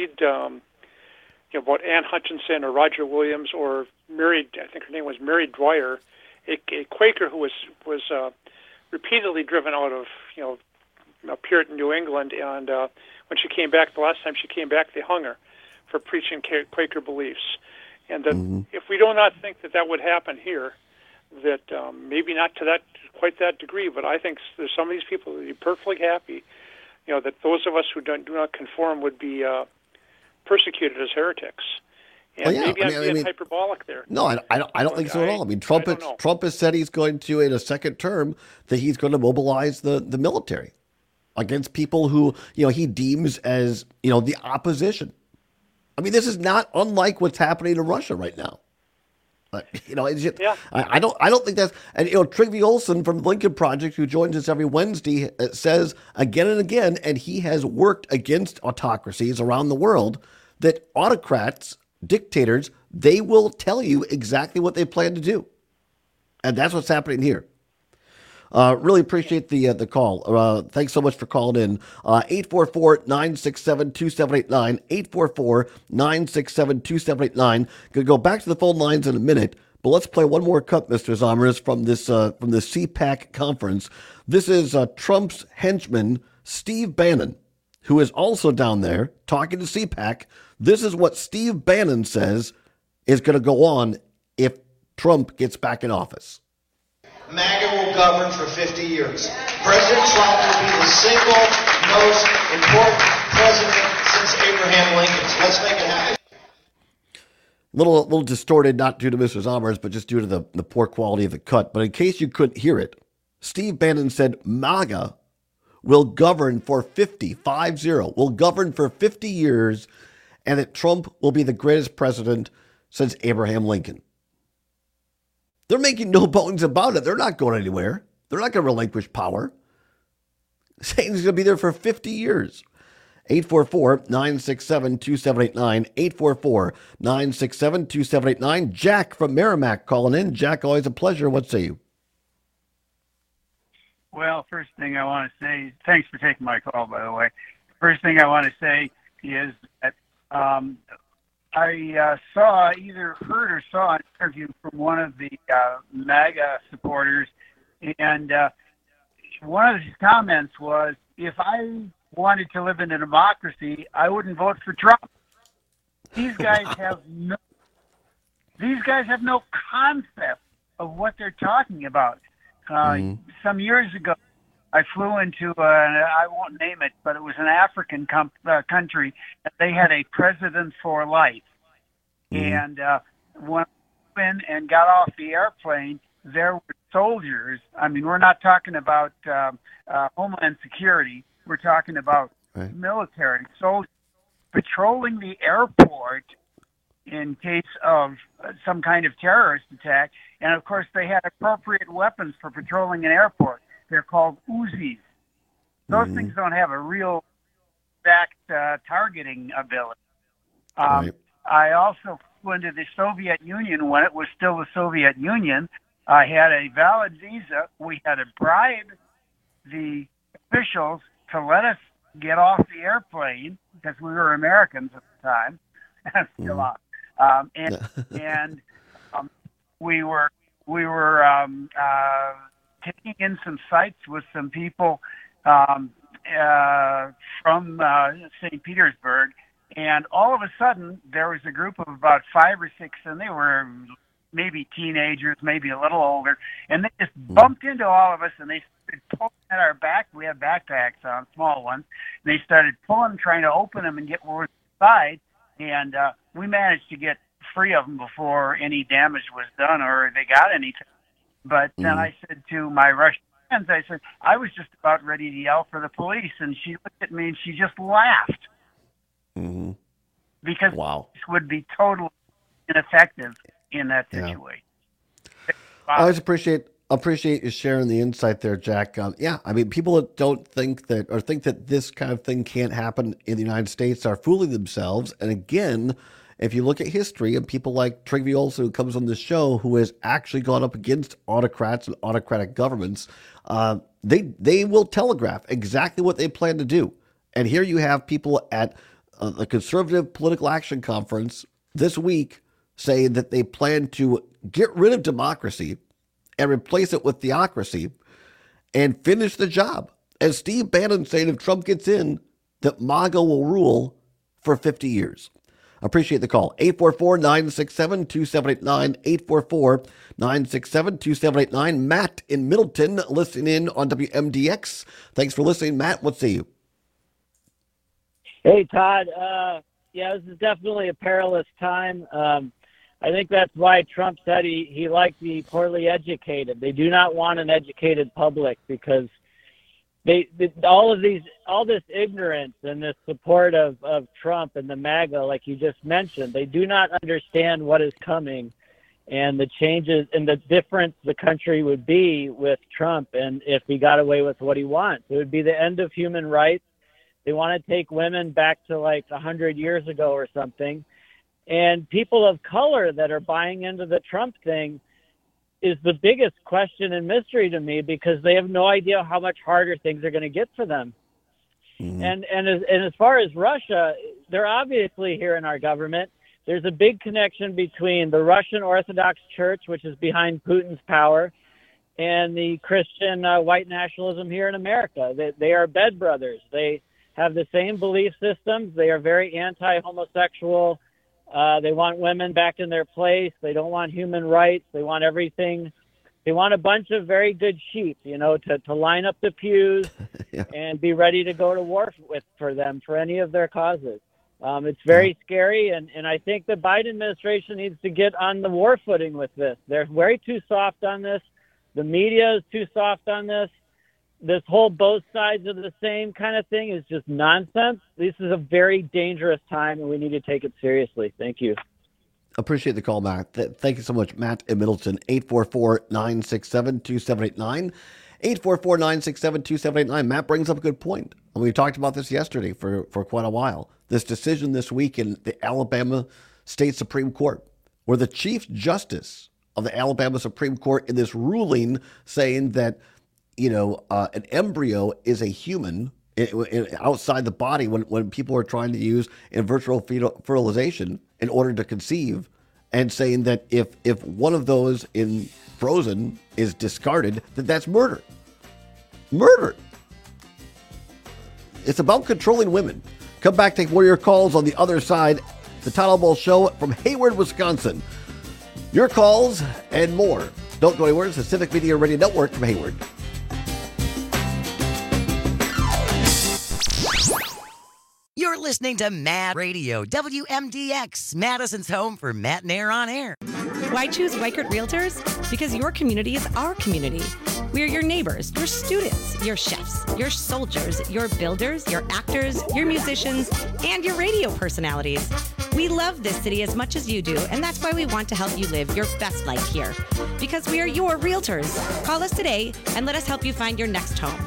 about Anne Hutchinson or Roger Williams or Mary, I think her name was Mary Dwyer, a Quaker who was repeatedly driven out of Puritan New England, and when she came back, the last time she came back, they hung her for preaching Quaker beliefs. And that if we do not think that would happen here, that maybe not to quite that degree, but I think there's some of these people that would be perfectly happy, that those of us who do not conform would be persecuted as heretics. And maybe I'm being hyperbolic there. No, I don't think so at all. I mean, Trump has said he's going to, in a second term, that he's going to mobilize the military against people who he deems as the opposition. I mean, this is not unlike what's happening in Russia right now. But, it's just, I don't think that's, and Trygve Olsen from the Lincoln Project, who joins us every Wednesday, says again and again, and he has worked against autocracies around the world, that autocrats, dictators, they will tell you exactly what they plan to do. And that's what's happening here. Really appreciate the call. Thanks so much for calling in. 844-967-2789, 844-967-2789. Going to go back to the phone lines in a minute, but let's play one more cut, Mr. Zomers, from the CPAC conference. This is Trump's henchman, Steve Bannon, who is also down there talking to CPAC. This is what Steve Bannon says is going to go on if Trump gets back in office. MAGA will govern for 50 years. President Trump will be the single most important president since Abraham Lincoln. So let's make it happen. Little distorted, not due to Mr. Zomers, but just due to the poor quality of the cut. But in case you couldn't hear it, Steve Bannon said MAGA will govern for 50 years, and that Trump will be the greatest president since Abraham Lincoln. They're making no bones about it. They're not going anywhere. They're not going to relinquish power. Saying he's going to be there for 50 years. 844-967-2789. 844-967-2789. Jack from Merrimack calling in. Jack, always a pleasure. What say you? Well, first thing I want to say, thanks for taking my call, by the way. First thing I want to say is that either heard or saw an interview from one of the MAGA supporters, and one of his comments was, if I wanted to live in a democracy, I wouldn't vote for Trump. These guys have no concept of what they're talking about. Some years ago, I flew into, I won't name it, but it was an African country. They had a president for life. And when I went and got off the airplane, there were soldiers. I mean, we're not talking about Homeland Security. We're talking about military soldiers patrolling the airport in case of some kind of terrorist attack. And, of course, they had appropriate weapons for patrolling an airport. They're called Uzis. Those things don't have a real exact targeting ability. I also flew into the Soviet Union when it was still the Soviet Union. I had a valid visa. We had to bribe the officials to let us get off the airplane because we were Americans at the time. Still are. And we were taking in some sites with some people from St. Petersburg, and all of a sudden there was a group of about 5 or 6, and they were maybe teenagers, maybe a little older, and they just bumped into all of us, and they started pulling at our back. We had backpacks on, small ones. And they started pulling, trying to open them and get inside, and we managed to get free of them before any damage was done or they got anything. But then I said to my Russian friends, I said, I was just about ready to yell for the police, and she looked at me and she just laughed. Because this would be totally ineffective in that situation. I always appreciate you sharing the insight there, Jack. I mean, people that don't think that, or think that this kind of thing can't happen in the United States, are fooling themselves. And again, if you look at history and people like Trygve Olsen, who comes on this show, who has actually gone up against autocrats and autocratic governments, they will telegraph exactly what they plan to do. And here you have people at the Conservative Political Action Conference this week saying that they plan to get rid of democracy and replace it with theocracy and finish the job. And Steve Bannon saying if Trump gets in, that MAGA will rule for 50 years. Appreciate the call. 844-967-2789, 844-967-2789. Matt in Middleton listening in on WMDX. Thanks for listening, Matt. What say you? Hey, Todd. This is definitely a perilous time. I think that's why Trump said he liked the poorly educated. They do not want an educated public because all this ignorance and this support of Trump and the MAGA, like you just mentioned, they do not understand what is coming and the changes and the difference the country would be with Trump and if he got away with what he wants. It would be the end of human rights. They want to take women back to like 100 years ago or something. And people of color that are buying into the Trump thing is the biggest question and mystery to me because they have no idea how much harder things are going to get for them. And as far as Russia, they're obviously here in our government. There's a big connection between the Russian Orthodox Church, which is behind Putin's power, and the Christian white nationalism here in America. They are bed brothers. They have the same belief systems. They are very anti-homosexual. They want women back in their place. They don't want human rights. They want everything. They want a bunch of very good sheep, to line up the pews and be ready to go to war for them for any of their causes. It's very scary, and I think the Biden administration needs to get on the war footing with this. They're way too soft on this. The media is too soft on this. This whole both sides of the same kind of thing is just nonsense. This is a very dangerous time, and we need to take it seriously. Thank you. Appreciate the call, Matt. Thank you so much, Matt in Middleton. 844-967-2789. 844-967-2789. Matt brings up a good point. And we talked about this yesterday for quite a while. This decision this week in the Alabama State Supreme Court, where the Chief Justice of the Alabama Supreme Court in this ruling saying that an embryo is a human outside the body when people are trying to use in vitro fertilization in order to conceive, and saying that if one of those in frozen is discarded, that's murder. Murder. It's about controlling women. Come back, take more of your calls on the other side. The Todd Ball Show from Hayward, Wisconsin. Your calls and more. Don't go anywhere. It's the Civic Media Radio Network from Hayward. You're listening to Mad Radio, WMDX, Madison's home for Matt and Air on Air. Why choose Weichert Realtors? Because your community is our community. We're your neighbors, your students, your chefs, your soldiers, your builders, your actors, your musicians, and your radio personalities. We love this city as much as you do, and that's why we want to help you live your best life here. Because we are your realtors. Call us today and let us help you find your next home.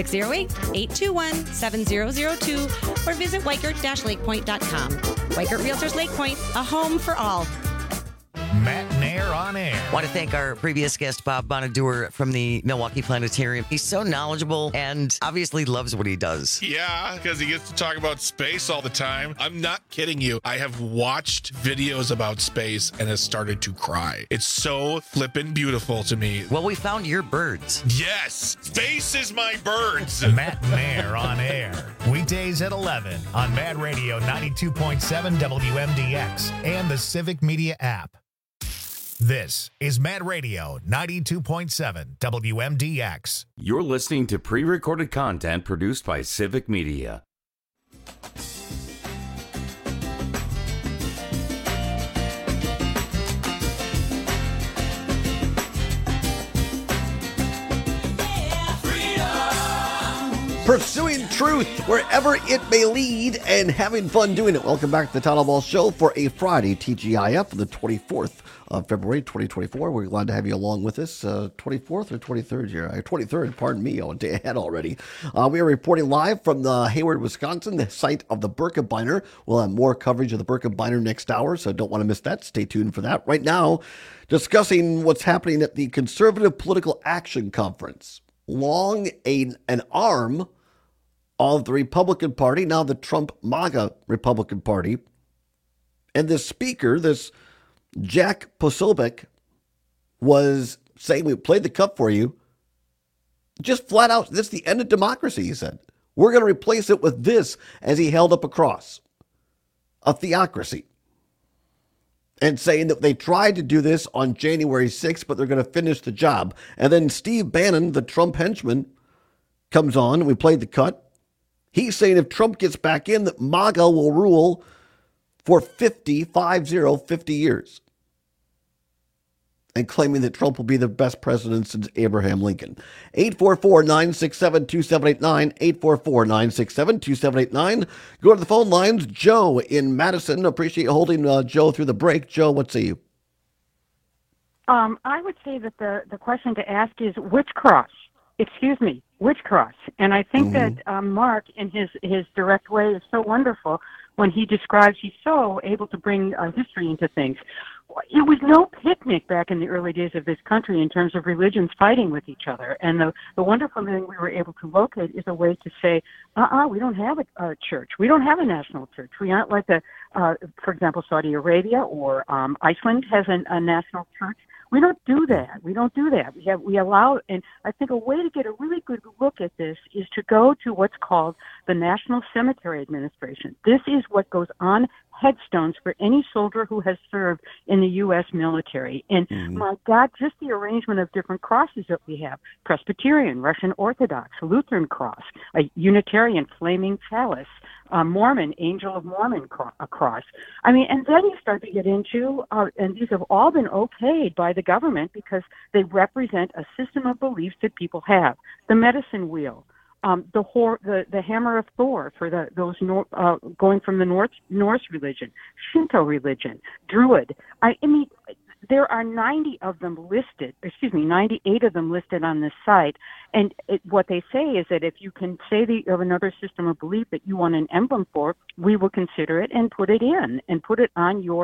608-821-7002 or visit Weichert-lakepoint.com. Weichert Realtors Lake Point, a home for all. Matt and Air on Air. Want to thank our previous guest, Bob Bonadur from the Milwaukee Planetarium. He's so knowledgeable and obviously loves what he does. Yeah, because he gets to talk about space all the time. I'm not kidding you. I have watched videos about space and has started to cry. It's so flippin' beautiful to me. Well, we found your birds. Yes, space is my birds. Matt and Air on Air. Weekdays at 11 on Mad Radio 92.7 WMDX and the Civic Media app. This is Mad Radio 92.7 WMDX. You're listening to pre-recorded content produced by Civic Media. Pursuing truth wherever it may lead and having fun doing it. Welcome back to the Todd Ball Show for a Friday TGIF, the 24th of February 2024. We're glad to have you along with us. 24th or 23rd here? 23rd, pardon me. Oh, a day ahead already. We are reporting live from the Hayward, Wisconsin, the site of the Birkebeiner. We'll have more coverage of the Birkebeiner next hour, so don't want to miss that. Stay tuned for that. Right now, discussing what's happening at the Conservative Political Action Conference. Long an arm of the Republican Party, now the Trump MAGA Republican Party. And this speaker, this Jack Posobiec, was saying, we played the cup for you. Just flat out, this is the end of democracy, he said. We're going to replace it with this, as he held up a cross. A theocracy. And saying that they tried to do this on January 6th, but they're going to finish the job. And then Steve Bannon, the Trump henchman, comes on, and we played the cut. He's saying if Trump gets back in, that MAGA will rule for 50 years. And claiming that Trump will be the best president since Abraham Lincoln. 844-967-2789, 844-967-2789. Go to the phone lines. Joe in Madison. Appreciate you holding Joe through the break. Joe, what say you? I would say that the question to ask is which cross? Excuse me, which cross? And I think that Mark, in his direct way, is so wonderful when he describes, he's so able to bring history into things. It was no picnic back in the early days of this country in terms of religions fighting with each other. And the wonderful thing we were able to locate is a way to say, we don't have a church. We don't have a national church. We aren't like for example, Saudi Arabia or Iceland has a national church. We don't do that. We allow, and I think a way to get a really good look at this is to go to what's called the National Cemetery Administration. This is what goes on headstones for any soldier who has served in the U.S. military. And my God, just the arrangement of different crosses that we have: Presbyterian, Russian Orthodox, Lutheran cross, a Unitarian flaming chalice, Mormon, Angel of Mormon cross. I mean, and then you start to get into, and these have all been okayed by the government because they represent a system of beliefs that people have. The medicine wheel, the hammer of Thor for those going from the Norse religion, Shinto religion, Druid. I mean, there are 98 of them listed on this site. And what they say is that if you can say that you have another system of belief that you want an emblem for, we will consider it and put it in and put it on your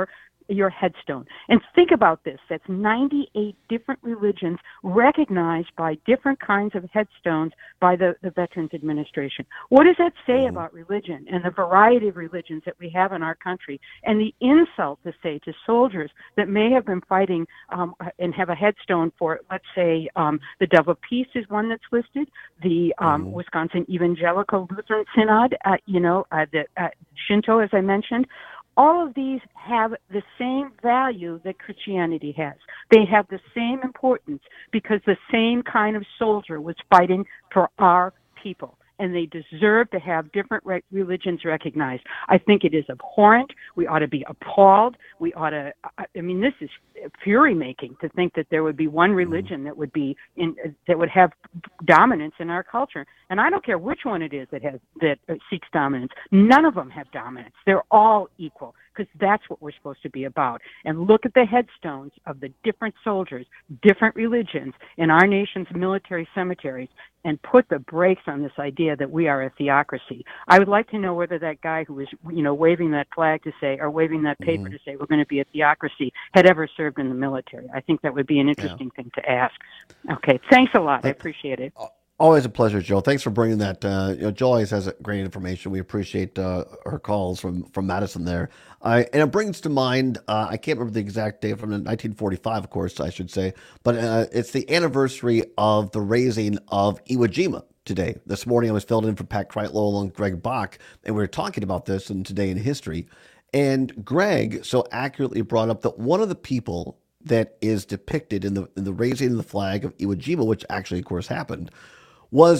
your headstone. And think about this. That's 98 different religions recognized by different kinds of headstones by the Veterans Administration. What does that say about religion and the variety of religions that we have in our country, and the insult to say to soldiers that may have been fighting and have a headstone for, let's say, the Dove of Peace is one that's listed, the Wisconsin Evangelical Lutheran Synod, the Shinto, as I mentioned. All of these have the same value that Christianity has. They have the same importance because the same kind of soldier was fighting for our people, and they deserve to have different religions recognized. I think it is abhorrent. We ought to be appalled. We ought to, this is fury-making to think that there would be one religion that would be that would have dominance in our culture. And I don't care which one it is that seeks dominance. None of them have dominance. They're all equal, because that's what we're supposed to be about. And look at the headstones of the different soldiers, different religions in our nation's military cemeteries, and put the brakes on this idea that we are a theocracy. I would like to know whether that guy who was, waving that flag to say, or waving that paper to say we're going to be a theocracy, had ever served in the military. I think that would be an interesting thing to ask. Okay, thanks a lot. I appreciate it. Always a pleasure, Joe. Thanks for bringing that. Joe always has great information. We appreciate her calls from Madison there. And it brings to mind, I can't remember the exact date, from 1945, of course, I should say, but it's the anniversary of the raising of Iwo Jima today. This morning I was filled in for Pat Kreitlow along with Greg Bach, and we were talking about this in Today in History. And Greg so accurately brought up that one of the people that is depicted in the raising of the flag of Iwo Jima, which actually, of course, happened, was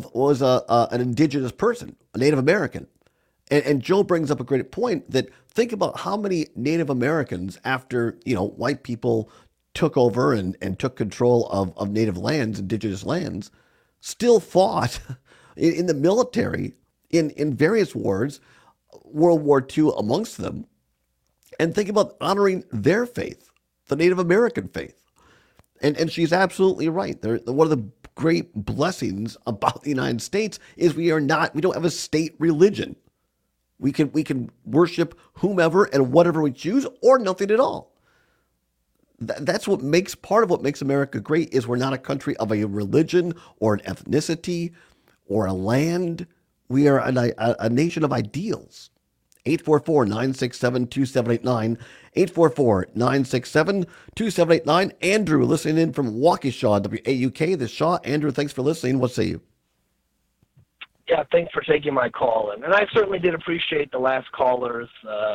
an indigenous person, a Native American. And Joe brings up a great point that think about how many Native Americans, after white people took over and took control of native lands, indigenous lands, still fought in the military in various wars, World War II amongst them. And think about honoring their faith, the Native American faith. And she's absolutely right. One of the great blessings about the United States is we don't have a state religion. We can worship whomever and whatever we choose, or nothing at all. That's part of what makes America great, is we're not a country of a religion or an ethnicity or a land. We are a nation of ideals. 844-967-2789, 844-967-2789. Andrew, listening in from Waukesha, WAUK, the Shaw. Andrew, thanks for listening. What say you? Yeah, thanks for taking my call. And I certainly did appreciate the last caller's,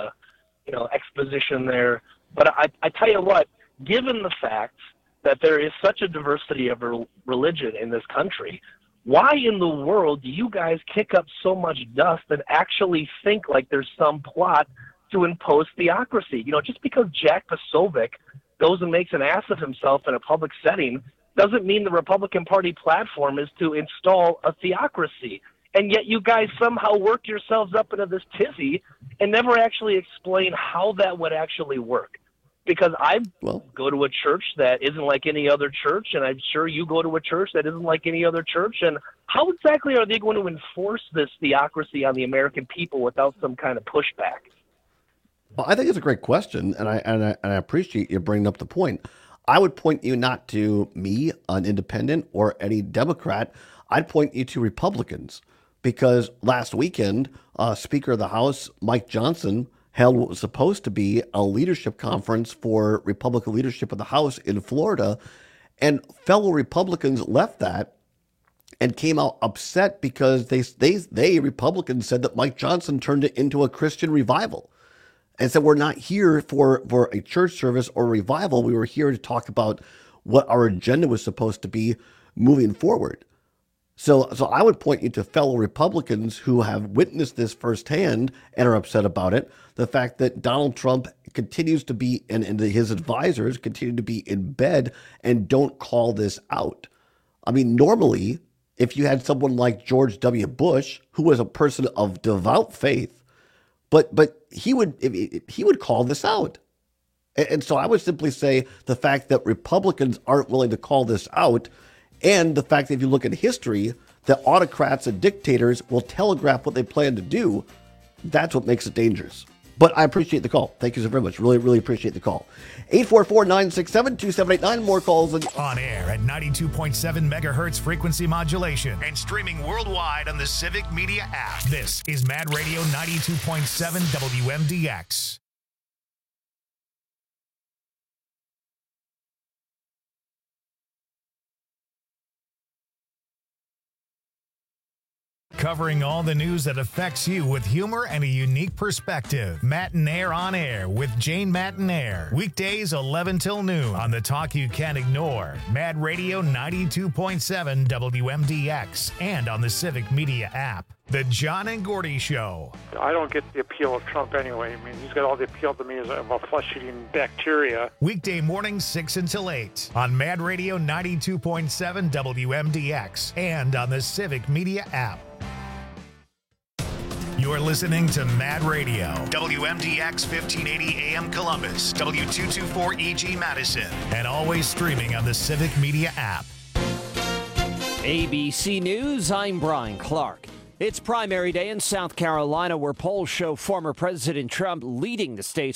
exposition there. But I tell you what, given the fact that there is such a diversity of religion in this country, why in the world do you guys kick up so much dust and actually think like there's some plot to impose theocracy? Just because Jack Posobiec goes and makes an ass of himself in a public setting doesn't mean the Republican Party platform is to install a theocracy. And yet you guys somehow work yourselves up into this tizzy and never actually explain how that would actually work. Because I go to a church that isn't like any other church, and I'm sure you go to a church that isn't like any other church. And how exactly are they going to enforce this theocracy on the American people without some kind of pushback? Well, I think it's a great question, and I appreciate you bringing up the point. I would point you not to me, an independent, or any Democrat. I'd point you to Republicans, because last weekend, Speaker of the House, Mike Johnson, held what was supposed to be a leadership conference for Republican leadership of the House in Florida, and fellow Republicans left that and came out upset because they Republicans said that Mike Johnson turned it into a Christian revival, and said we're not here for a church service or revival. We were here to talk about what our agenda was supposed to be moving forward. So I would point you to fellow Republicans who have witnessed this firsthand and are upset about it. The fact that Donald Trump continues to be, and his advisors continue to be in bed and don't call this out. I mean, normally, if you had someone like George W. Bush, who was a person of devout faith, but he would call this out. And so I would simply say the fact that Republicans aren't willing to call this out, and the fact that if you look at history, that autocrats and dictators will telegraph what they plan to do, that's what makes it dangerous. But I appreciate the call. Thank you so very much. Really, really appreciate the call. 844-967-2789. More calls. On air at 92.7 megahertz frequency modulation and streaming worldwide on the Civic Media app. This is Mad Radio 92.7 WMDX. Covering all the news that affects you with humor and a unique perspective. Matt and Air on Air with Jane Matt and Air. Weekdays 11 till noon on the talk you can't ignore. Mad Radio 92.7 WMDX and on the Civic Media app. The John and Gordy Show. I don't get the appeal of Trump anyway. I mean, he's got all the appeal to me as a flesh-eating bacteria. Weekday mornings 6 until 8 on Mad Radio 92.7 WMDX and on the Civic Media app. You're listening to Mad Radio, WMDX 1580 AM Columbus, W224EG Madison, and always streaming on the Civic Media app. ABC News, I'm Brian Clark. It's primary day in South Carolina, where polls show former President Trump leading the state's